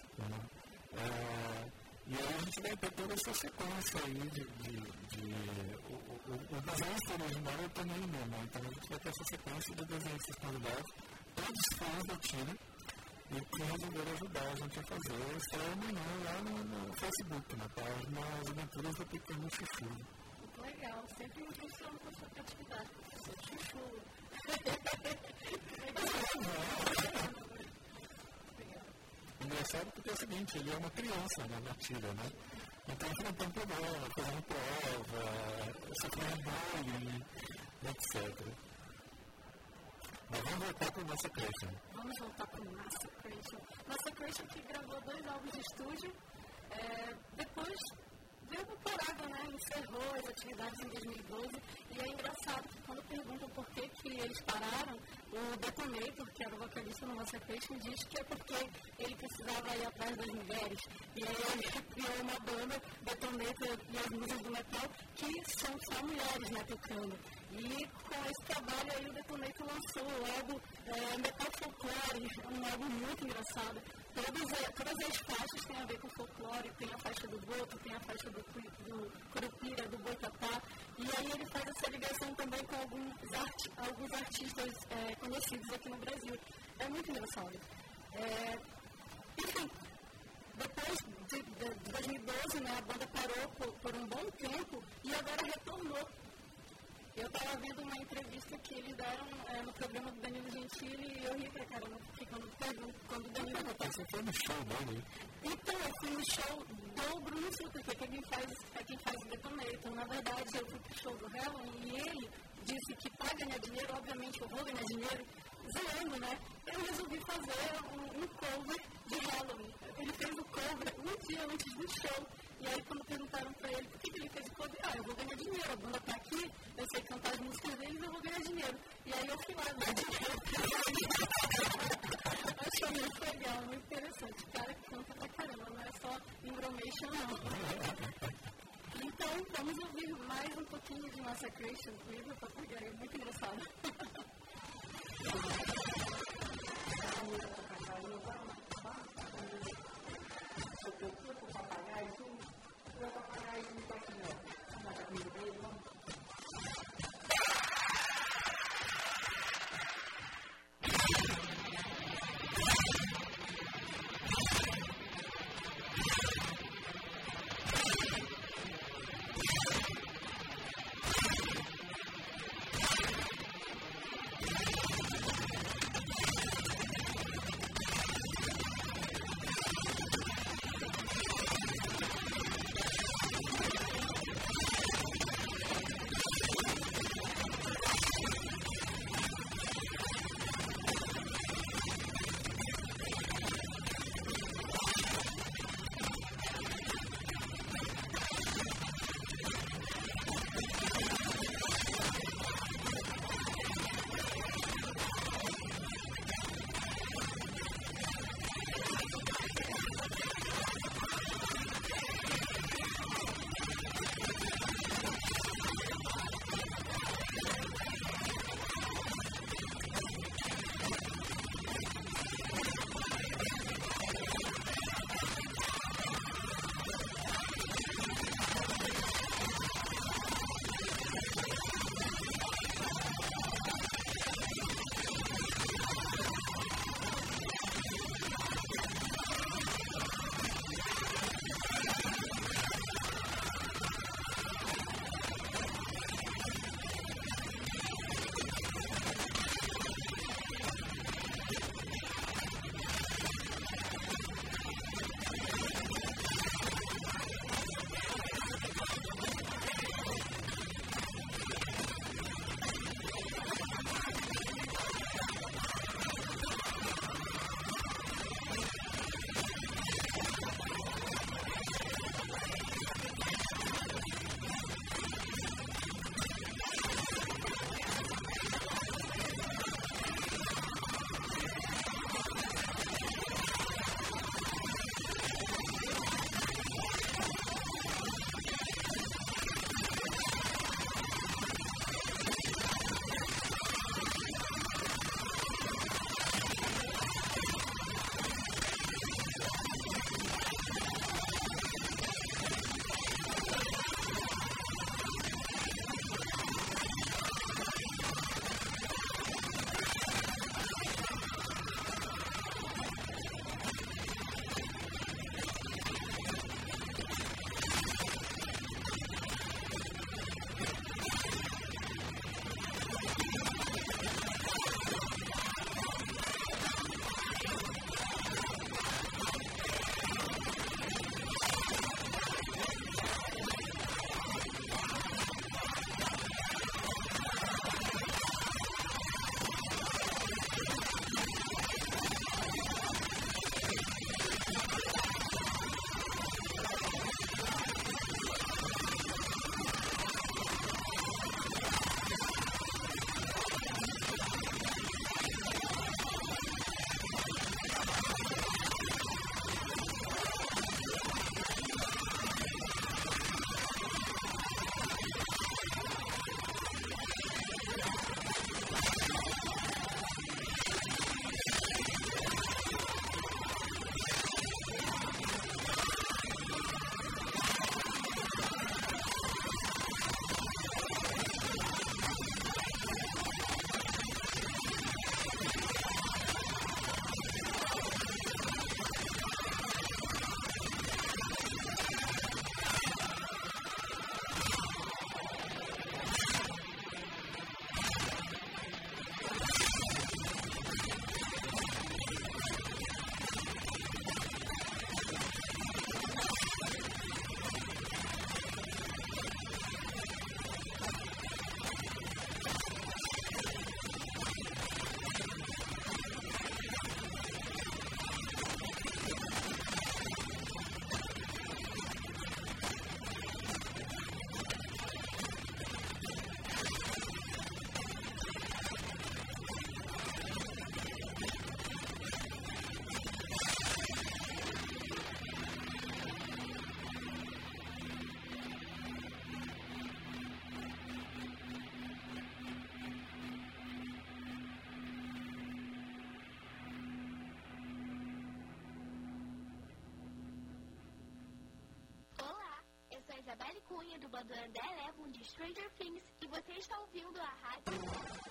É, e aí a gente vai ter toda essa sequência aí de... de, de o, o, o desenho original é o Toninho Lima, então a gente vai ter essa sequência de desenhos convidados, todos fãs da Tina, e que resolveram ajudar a gente a fazer esse amanhã lá no, no Facebook, na página As Aventuras do Pequeno Chuchu. Muito legal, sempre me impressiono com a sua criatividade, professor Chuchu. Engraçado porque é o seguinte, ele é uma criança, né, na tira, né? Então ele não tem problema, fazendo prova, sofrendo bullying, etcétera. Mas vamos voltar para o Massacration. Vamos voltar para o Massacration. Massacration que gravou dois álbuns de estúdio. É, depois veio uma parada, né? Encerrou as atividades em dois mil e doze. E é engraçado que quando perguntam por que, que eles pararam, o Detonator, que era o vocalista no Massacration, diz que é porque ele precisava ir atrás das mulheres. E aí ele criou uma banda, Detonator e as músicas do metal, que são só mulheres, né, tocando. E com esse trabalho aí o Detonator lançou o álbum é, Metal Folklore, um álbum muito engraçado. Todas, todas as faixas têm a ver com folclore, tem a faixa do boto, tem a faixa do, do curupira, do boitatá. E aí ele faz essa ligação também com alguns, art, alguns artistas é, conhecidos aqui no Brasil. É muito engraçado. É, enfim, depois de, de, de dois mil e doze, né, a banda parou por, por um bom tempo e agora retornou. Eu estava vendo uma entrevista que eles deram é, no programa do Danilo Gentili e eu ri pra caramba, porque quando, quando o Danilo voltou. Você foi no show, não, né? Então, eu fui no show do Bruno Sutter, que é quem faz, é quem faz o Detonator. Na verdade, eu fui pro show do Halloween e ele disse que para ganhar dinheiro, obviamente eu vou ganhar dinheiro, zoando, né? Eu resolvi fazer um, um cover de Halloween. Ele fez o cover um dia antes do show. E aí, quando perguntaram pra ele por que, que ele fez o cover, ah, eu vou ganhar dinheiro, a banda tá aqui, eu sei cantar as músicas deles, eu vou ganhar dinheiro. E aí eu fui lá, né? Achei muito legal, muito interessante. O cara que canta pra caramba, não é só Ingromation, não. Então, vamos ouvir mais um pouquinho de Massacration, livro pra pegar, é muito engraçado. Cunha, dubladora da Eleven de Stranger Things, e você está ouvindo a rádio...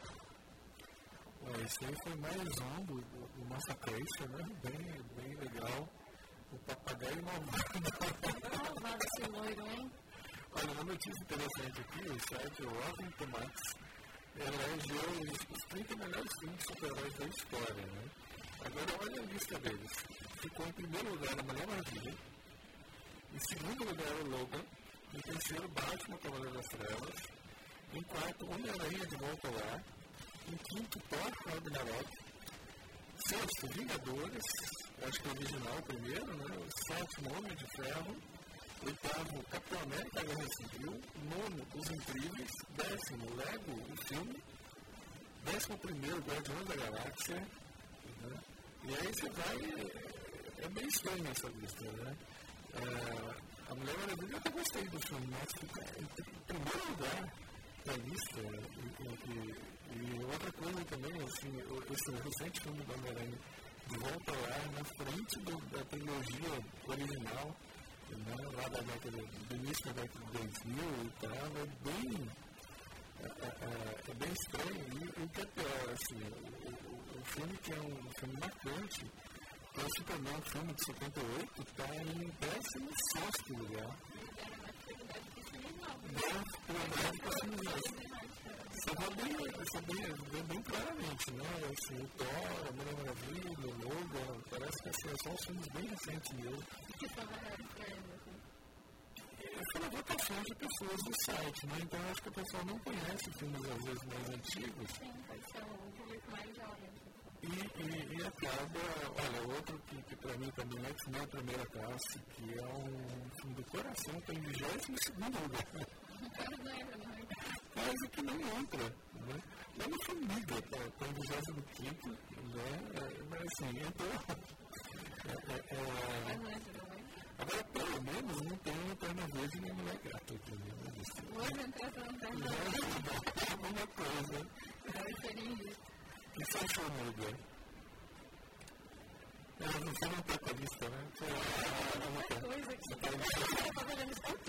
É, esse aí foi mais um do, do, do Massacration, né? Bem, bem legal. O papagaio malvado. Malvado esse loiro, hein? Olha, uma notícia interessante aqui, o site Rotten Tomatoes elegeu os trinta melhores filmes super-heróis da história, né? Agora olha a lista deles. Ficou em primeiro lugar a Mulher Maravilha, em segundo lugar o Logan, em terceiro Batman, Cavaleiro das Trevas, em quarto Homem-Aranha de Volta ao Lar, em quinto Thor Ragnarok, sexto Vingadores, acho que é o original primeiro, né? O sétimo Homem de Ferro, oitavo Capitão América Guerra Civil, nono Os Incríveis, décimo Lego, o filme, décimo primeiro Guardiões da Galáxia, né? E aí você vai, é bem estranho essa lista, né? É, a Mulher Maravilha, eu até gostei do filme, mas fica em primeiro lugar da lista. E, e, e outra coisa também, assim, esse recente filme do Homem-Aranha de Volta ao Lar, na frente do, da trilogia original, né, lá da década, do início da década de dois mil e tal, é bem, é, é, é bem estranho. E o que é pior, assim, o, o, o filme que é um filme marcante, para se tornar um filme de setenta e oito, está em décimo sexto lugar. Você vê bem, você vê, vê bem claramente, né? Assim, o Thor, a Mulher Maravilha, o Logan, parece que assim, são os filmes bem recentes mesmo. Foram votações de pessoas do site, né? Então eu acho que o pessoal não conhece filmes às vezes mais antigos. Sim, pode ser um público mais jovem. E, e, e acaba, olha, outro que, que para mim também é que não é a primeira classe, que é um filme do coração, está em vigésimo segundo lugar. Quase que não entra, né? Lá no Formiga, está em vigésimo quinto, né? Mas assim, entrou. É, é, é... Agora, pelo menos, não tem uma perna verde nem mulher gata aqui, né? Hoje entrar pela perna verde. É alguma coisa. Eu seria isso. O que você achou, Muda? Você não está com a lista, né? Uma coisa que você está fazendo Star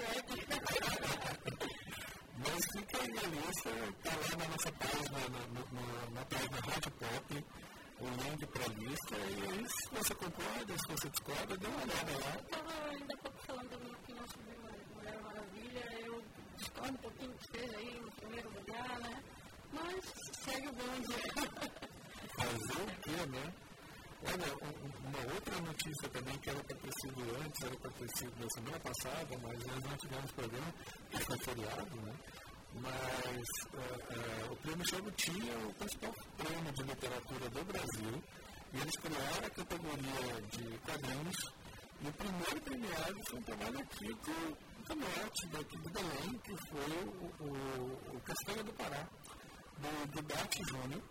Trek. Mas fica aí a lista, está lá na nossa página, na, na, na página Rádio Pop, o link para a lista. E aí, se você concorda, se você discorda, dê uma olhada lá. Eu estava ainda há pouco falando da minha opinião sobre Mulher Maravilha. Eu discordo um pouquinho que esteja aí no primeiro lugar, né? Mas segue o bonde. Fazer o quê, né? Olha, uma outra notícia também que era para ter sido antes, era para ter sido na semana passada, mas nós não tivemos programa, que foi feriado, né? Mas uh, uh, o Prêmio Jabuti é o principal prêmio de literatura do Brasil, e eles criaram a categoria de quadrinhos, e o primeiro premiado foi um trabalho aqui do, do Norte, daqui do Belém, que foi o, o, o Castanha do Pará, do, do Dati Júnior.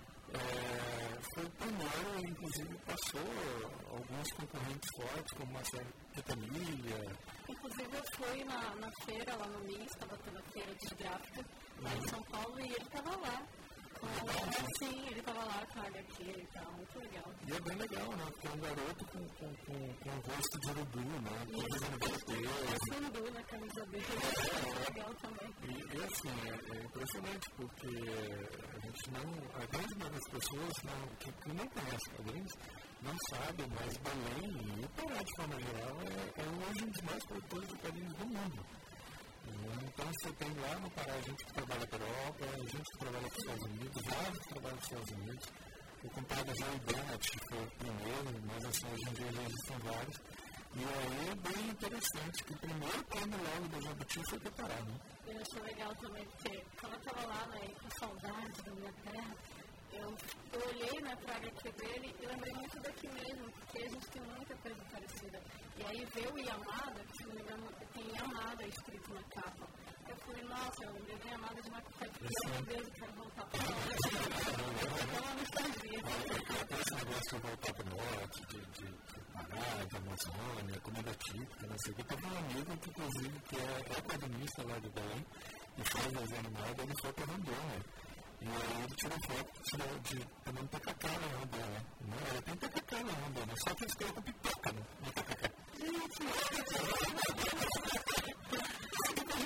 É, foi o primeiro, inclusive passou alguns concorrentes fortes, como Marcelo Quintanilha. Inclusive eu fui na, na feira lá no M I S, estava tendo a feira de gráfica lá em São Paulo, e ele estava lá. Com, sim, ele estava lá com a agá quê e tal, muito legal. E é bem legal, né? Porque é um garoto com, com, com, com o rosto de urubu, né? Com a camisa dele. É sundu na camisa dele, é legal também. E, e assim, é, é impressionante, porque a gente não, a grande maioria das pessoas não, que, que não conhecem quadrinhos não sabe, mas Belém e o Pará de forma geral é, é hoje um dos mais produtores de quadrinhos do mundo. Então você tem lá no Pará gente que trabalha para a Europa, gente que trabalha para os Estados Unidos, vários que trabalham para os Estados Unidos. O compadre João Bennett, que foi o primeiro, mas assim, hoje em dia já existem vários. E aí é bem interessante que o primeiro prêmio logo do Jabuti foi para o Pará, né? Eu achei legal também, porque quando eu estava lá, né, com saudade da minha terra, eu, eu olhei, né, para a agá quê dele e lembrei muito daqui mesmo, porque a gente tem muita coisa parecida. E aí veio o Yamada, que se não me engano tem Yamada escrito na capa. Eu falei, nossa, eu lembrei de Yamada de Macapé, porque meu Deus, eu quero voltar para o norte. Eu não nostalgia. Esse negócio de voltar para o norte, de, de, de Pará, de Amazônia, comida típica, não sei o que. Teve um amigo que, inclusive, que é quadrinista lá de Belém, e faz desenho animado, ele foi para Rondônia. E aí ele tirou foto tirou de tomando tacacá na Rondônia. Né? Ele tem tacacá na Rondônia, só que eles colocam pipoca no tacacá. Gente,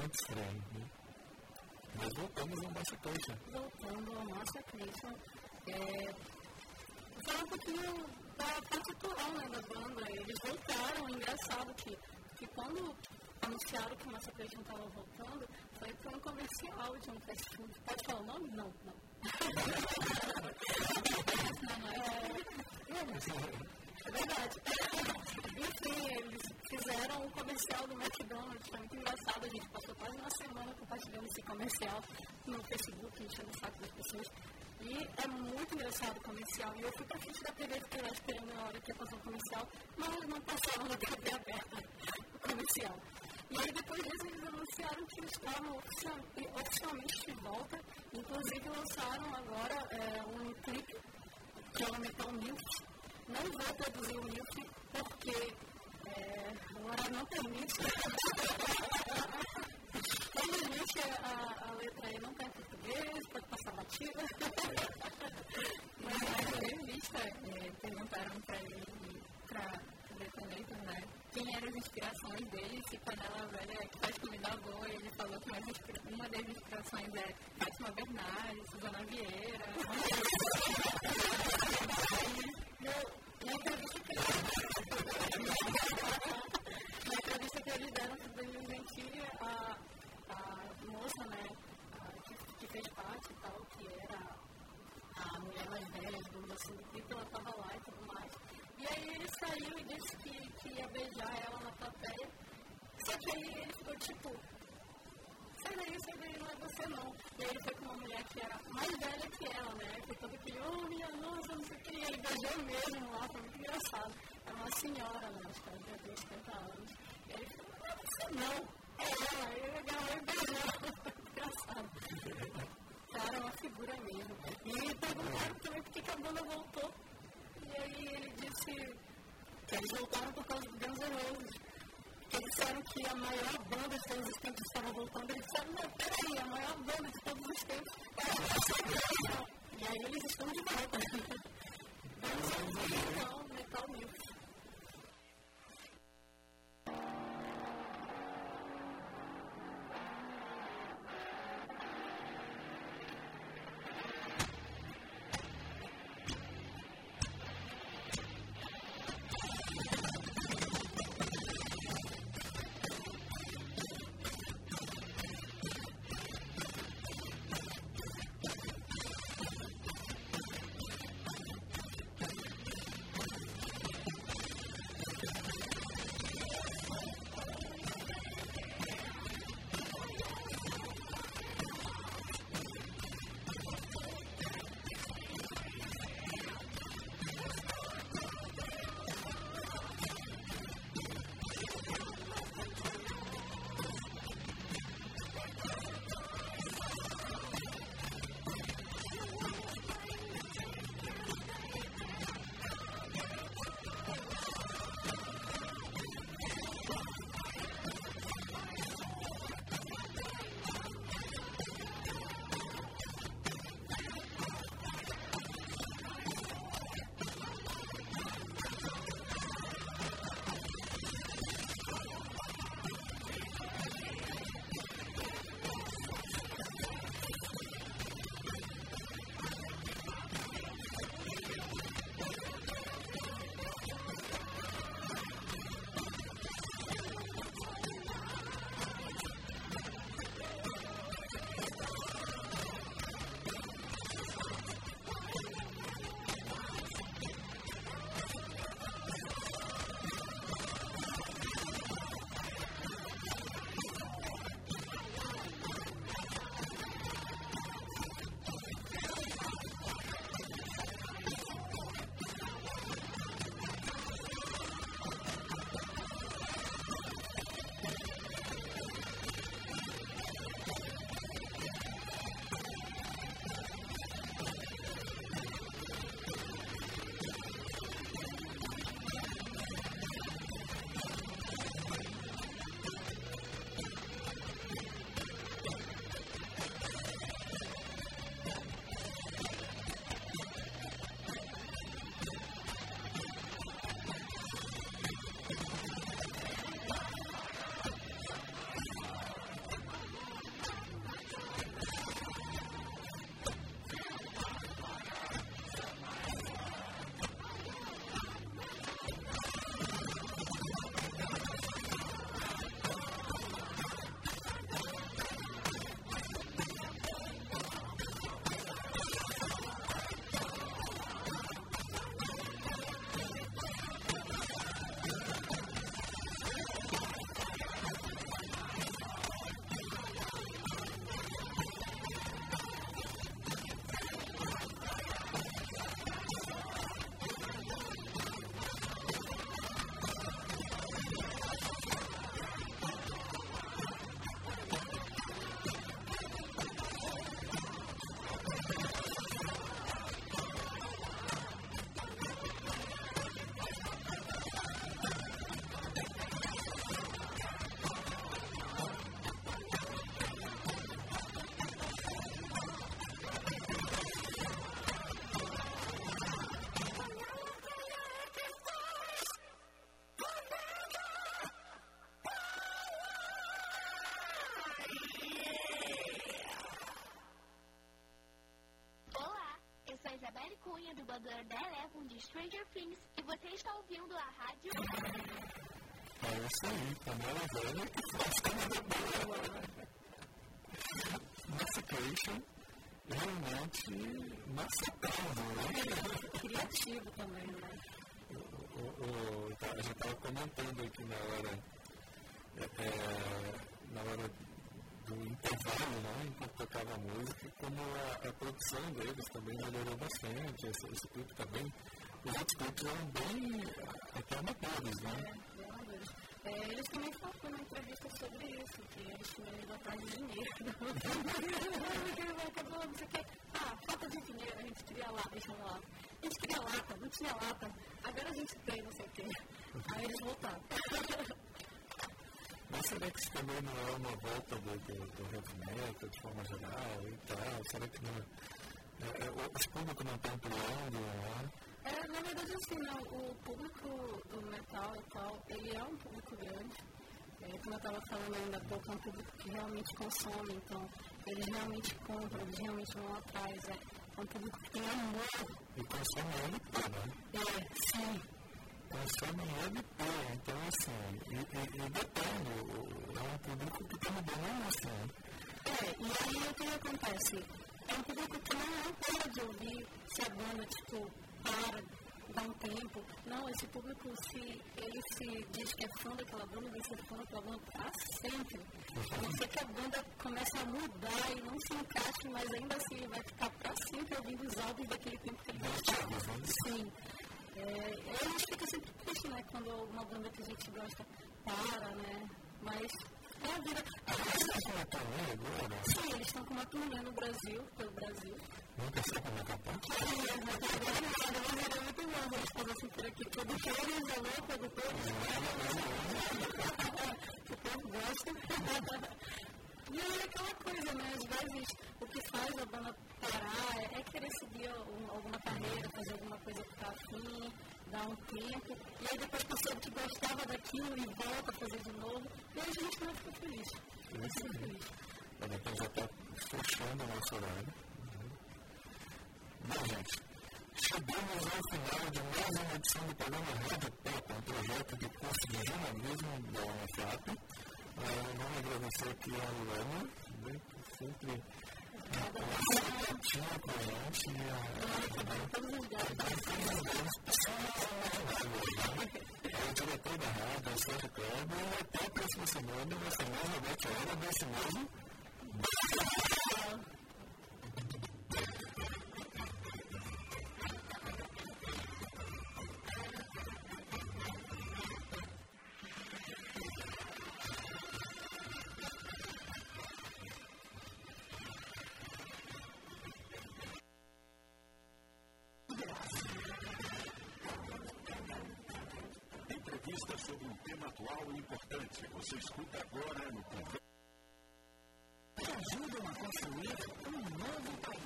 antes frame, né? Mas voltamos ao Massacration. Voltando ao Massacration, é, falar um pouquinho da parte atual, né, da banda. Eles voltaram, engraçado que, que quando anunciaram que o Massacration estava voltando, foi para um comercial de um fast food. Pode falar o nome? Não, não. não, é, é verdade. Enfim, eles fizeram um comercial do McDonald's, foi muito engraçado. A gente passou quase uma semana compartilhando esse comercial no Facebook, enchendo o saco das pessoas. E é muito engraçado o comercial. E eu fui pra frente da T V, fiquei lá esperando a hora que ia passar o comercial, mas não passava na T V aberta o comercial. E aí depois disso eles anunciaram que eles estavam oficialmente de volta. Inclusive lançaram agora é, um clipe, que é o Metal Milk. Não vou traduzir o Milk porque é, o horário não permite. Infelizmente a, a letra aí não está em português, pode passar batida. Mas na entrevista é, perguntaram para ele, para o Detonator, né, quem eram as inspirações dele, se Panela Velha que faz comida boa, e ele falou que uma das inspirações é Fátima Bernardes, Suzana Vieira. Na entrevista que na entrevista que eles deram para o Danilo Gentili, a, a moça, né, a, que, que fez parte e tal, que era a mulher mais velha, digamos assim, do clipe, ela estava lá e tudo mais. E aí ele saiu e disse que, que ia beijar ela na plateia, só que aí ele ficou tipo, sai daí, sai daí, não é você não. E aí ele foi com uma mulher que era mais velha que ela, né, foi todo aquele, oh, minha nossa, não sei o que, e ele beijou mesmo lá, foi muito engraçado. Era uma senhora, né, acho que ela devia ter setenta anos. E aí ele falou, não é você não, é ela. Aí ele agarrou e beijou, engraçado. Cara, é uma figura mesmo. E perguntaram também por que a banda voltou. E aí ele disse que eles voltaram por causa do Guns N' Roses. Que eles disseram que a maior banda de todos os tempos estava voltando. Eles disseram, não, peraí, a maior banda de todos os tempos era a E aí eles estão de volta. Vamos ouvir então Metal Milk. Isabelle Cunha, dubladora da Eleven de Stranger Things, e você está ouvindo a rádio... É isso aí, panela velha que faz comida boa. Massacration, realmente massacrável, né? Criativo também, né? O, o, o, a gente estava comentando aqui na hora, é, na hora do intervalo, né, enquanto tocava a música, como a, a produção deles também melhorou bastante, esse, esse clipe também, os outros clipes eram bem até amadores, né? É, é, eles também falaram numa entrevista sobre isso, que eles tinham ido atrás de dinheiro. Ah, falta de dinheiro, a gente queria lá, deixa lá. A gente queria lata, não tinha lata, agora a gente tem, não sei o quê. Aí eles voltaram. Mas será que isso também não é uma volta do, do, do heavy metal de forma geral e tal? Será que não, é, é, o público não está ampliando? Né? É, na verdade, assim, não, o público do metal e tal, ele é um público grande. É, como eu estava falando ainda há pouco, é um público que realmente consome, então eles realmente compram, eles realmente vão atrás. É, é um público que tem amor. E consome L P, né? É, sim. Consome L P, então assim, e, e, e depende, é um público que está mudando assim. É, e aí o que acontece? É um público que não, não pode ouvir se a banda, tipo, para, dá um tempo. Não, esse público, se ele se diz que é fã daquela banda, vai ser fã daquela banda para sempre. A não ser que a banda comece a mudar e não se encaixe, mas ainda assim vai ficar para sempre ouvindo os álbuns daquele tempo que ele gostava. Sim. É, a gente fica sempre triste, né, quando uma banda que a gente gosta para, né, mas é a vida. Eles estão com uma turnê agora? Sim, eles estão com uma turnê no Brasil, pelo Brasil. Nunca sei como é capaz? Sim, mas agora nada, mas era muito bom, eles estão assim por aqui, produtores, alô, produtores. O povo gosta. E é aquela coisa, né, às vezes o que faz a banda parar é, é querer seguir um, alguma carreira, fazer alguma coisa que está afim, dar um tempo, e aí depois percebe que gostava daquilo e volta a fazer de novo, e aí a gente não fica feliz. Não fica feliz. Então já está fechando o nosso horário. Bom, gente, chegamos ao final de mais uma edição do programa Rádio Pop, um projeto de curso de jornalismo da UniFap. Vamos agradecer aqui a Luana, que sempre tinha com a gente e a todos os o diretor da rádio, o Sérgio Kleber, e até a próxima semana, nessa mesma noite, hora desse mesmo. Sobre um tema atual e importante. Você escuta agora no Conversa. Ajudam a construir um novo país.